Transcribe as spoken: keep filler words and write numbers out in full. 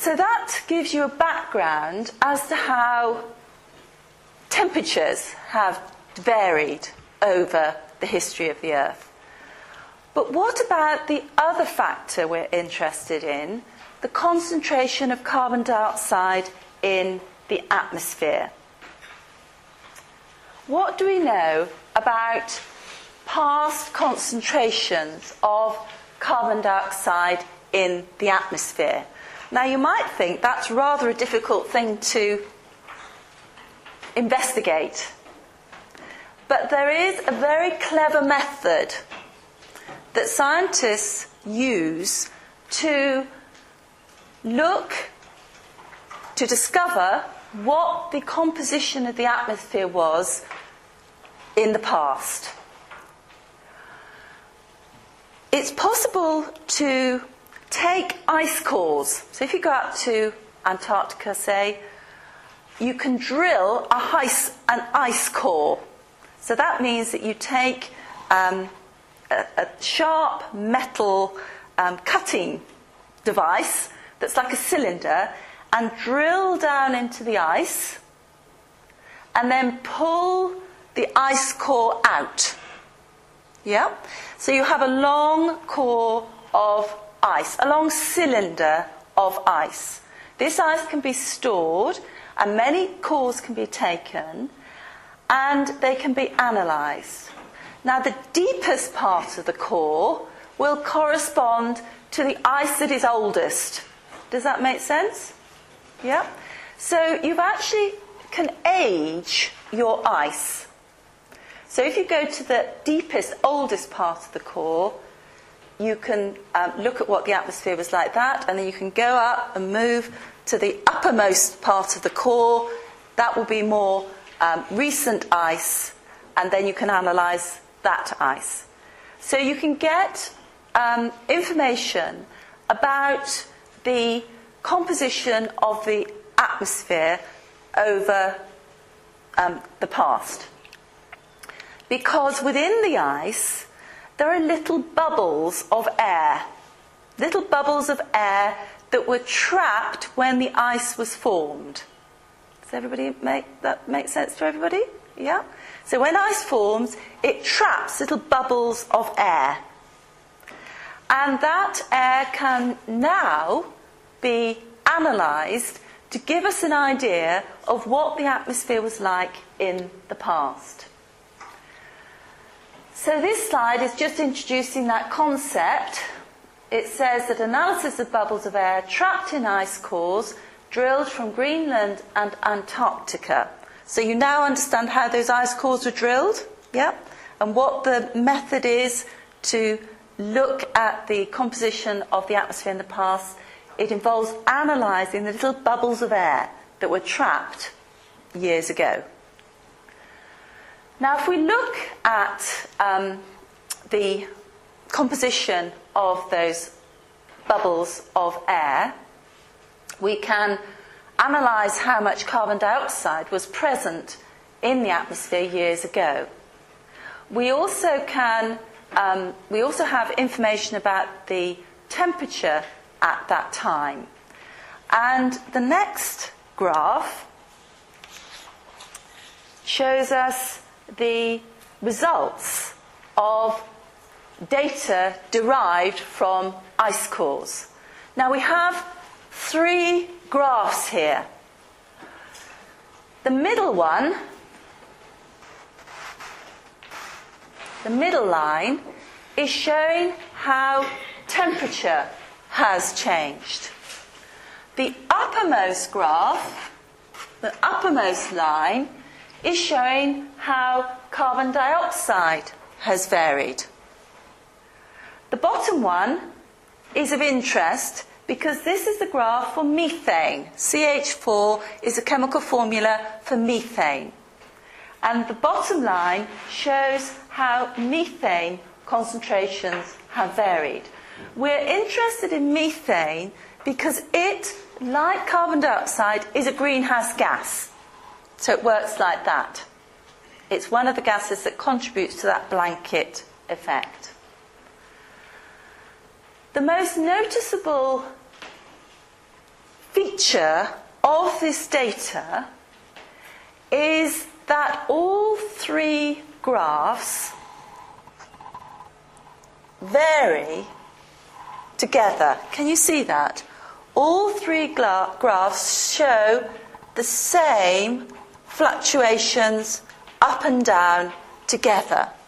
So that gives you a background as to how temperatures have varied over the history of the Earth. But what about the other factor we're interested in, the concentration of carbon dioxide in the atmosphere? What do we know about past concentrations of carbon dioxide in the atmosphere? Now, you might think that's rather a difficult thing to investigate. But there is a very clever method that scientists use to look, to discover what the composition of the atmosphere was in the past. It's possible to take ice cores. So if you go out to Antarctica, say, you can drill a ice, an ice core. So that means that you take um, a, a sharp metal um, cutting device that's like a cylinder and drill down into the ice and then pull the ice core out. Yeah? So you have a long core of ice, a long cylinder of ice. This ice can be stored and many cores can be taken and they can be analysed. Now, the deepest part of the core will correspond to the ice that is oldest. Does that make sense? Yeah? So you actually can age your ice. So if you go to the deepest, oldest part of the core, you can um, look at what the atmosphere was like that, and then you can go up and move to the uppermost part of the core. That will be more um, recent ice, and then you can analyse that ice. So you can get um, information about the composition of the atmosphere over um, the past. Because within the ice, there are little bubbles of air, little bubbles of air that were trapped when the ice was formed. Does everybody make that make sense to everybody? Yeah? So when ice forms, it traps little bubbles of air. And that air can now be analysed to give us an idea of what the atmosphere was like in the past. So this slide is just introducing that concept. It says that analysis of bubbles of air trapped in ice cores drilled from Greenland and Antarctica. So you now understand how those ice cores were drilled, yeah? And what the method is to look at the composition of the atmosphere in the past. It involves analysing the little bubbles of air that were trapped years ago. Now, if we look at um, the composition of those bubbles of air, we can analyse how much carbon dioxide was present in the atmosphere years ago. We also can, um, we also have information about the temperature at that time. And the next graph shows us the results of data derived from ice cores. Now we have three graphs here. The middle one, the middle line, is showing how temperature has changed. The uppermost graph, the uppermost line, is showing how carbon dioxide has varied. The bottom one is of interest because this is the graph for methane. C H four is a chemical formula for methane. And the bottom line shows how methane concentrations have varied. We're interested in methane because it, like carbon dioxide, is a greenhouse gas. So it works like that. It's one of the gases that contributes to that blanket effect. The most noticeable feature of this data is that all three graphs vary together. Can you see that? All three gra- graphs show the same fluctuations up and down together.